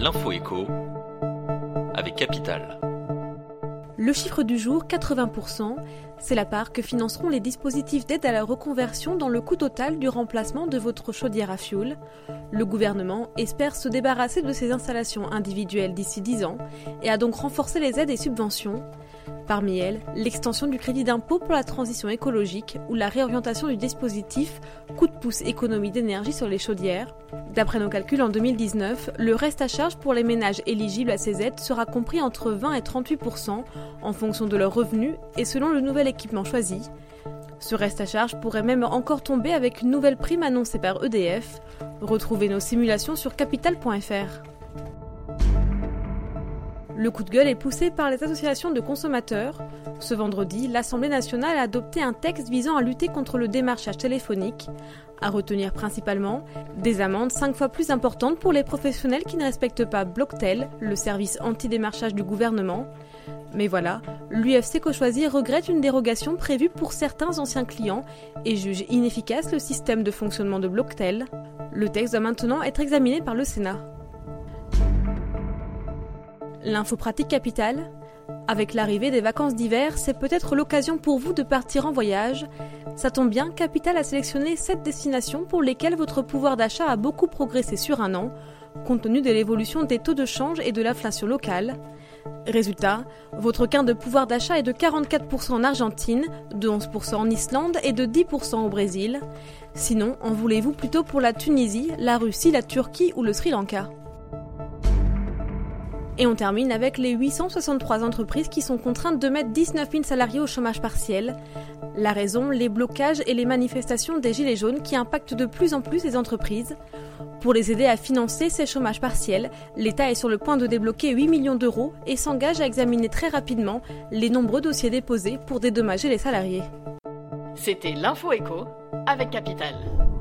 L'info éco avec Capital. Le chiffre du jour, 80%, c'est la part que financeront les dispositifs d'aide à la reconversion dans le coût total du remplacement de votre chaudière à fioul. Le gouvernement espère se débarrasser de ces installations individuelles d'ici 10 ans et a donc renforcé les aides et subventions. Parmi elles, l'extension du crédit d'impôt pour la transition écologique ou la réorientation du dispositif coup de pouce économie d'énergie sur les chaudières. D'après nos calculs, en 2019, le reste à charge pour les ménages éligibles à ces aides sera compris entre 20 et 38% en fonction de leurs revenus et selon le nouvel équipement choisi. Ce reste à charge pourrait même encore tomber avec une nouvelle prime annoncée par EDF. Retrouvez nos simulations sur capital.fr. Le coup de gueule est poussé par les associations de consommateurs. Ce vendredi, l'Assemblée nationale a adopté un texte visant à lutter contre le démarchage téléphonique. À retenir principalement des amendes 5 fois plus importantes pour les professionnels qui ne respectent pas Blocktel, le service anti-démarchage du gouvernement. Mais voilà, l'UFC Cochoisy regrette une dérogation prévue pour certains anciens clients et juge inefficace le système de fonctionnement de Blocktel. Le texte doit maintenant être examiné par le Sénat. L'info pratique capitale. Avec l'arrivée des vacances d'hiver, c'est peut-être l'occasion pour vous de partir en voyage. Ça tombe bien, Capital a sélectionné 7 destinations pour lesquelles votre pouvoir d'achat a beaucoup progressé sur un an, compte tenu de l'évolution des taux de change et de l'inflation locale. Résultat, votre gain de pouvoir d'achat est de 44% en Argentine, de 11% en Islande et de 10% au Brésil. Sinon, en voulez-vous plutôt pour la Tunisie, la Russie, la Turquie ou le Sri Lanka ? Et on termine avec les 863 entreprises qui sont contraintes de mettre 19 000 salariés au chômage partiel. La raison, les blocages et les manifestations des Gilets jaunes qui impactent de plus en plus les entreprises. Pour les aider à financer ces chômages partiels, l'État est sur le point de débloquer 8 millions d'euros et s'engage à examiner très rapidement les nombreux dossiers déposés pour dédommager les salariés. C'était l'Info Éco avec Capital.